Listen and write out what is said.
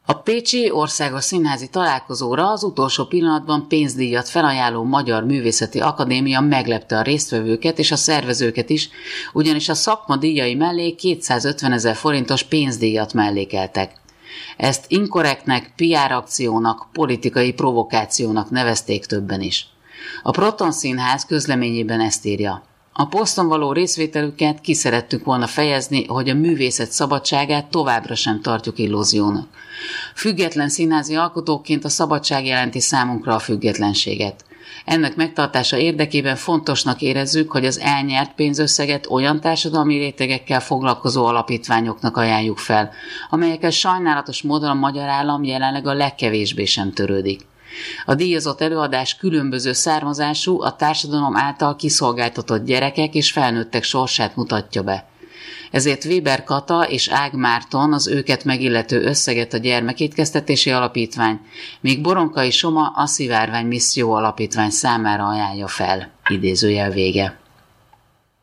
A pécsi országos színházi találkozóra az utolsó pillanatban pénzdíjat felajánló Magyar Művészeti Akadémia meglepte a résztvevőket és a szervezőket is, ugyanis a szakma díjai mellé 250 000 forintos pénzdíjat mellékeltek. Ezt inkorrektnek, PR akciónak, politikai provokációnak nevezték többen is. A Proton Színház közleményében ezt írja. A poszton való részvételüket ki szerettük volna fejezni, hogy a művészet szabadságát továbbra sem tartjuk illúziónak. Független színházi alkotóként a szabadság jelenti számunkra a függetlenséget. Ennek megtartása érdekében fontosnak érezzük, hogy az elnyert pénzösszeget olyan társadalmi rétegekkel foglalkozó alapítványoknak ajánljuk fel, amelyekkel sajnálatos módon a magyar állam jelenleg a legkevésbé sem törődik. A díjazott előadás különböző származású, a társadalom által kiszolgáltatott gyerekek és felnőttek sorsát mutatja be. Ezért Weber Kata és Ág Márton az őket megillető összeget a Gyermekétkeztetési Alapítvány, míg Boronkai Soma a Szivárvány Misszió Alapítvány számára ajánlja fel. Idézőjel vége.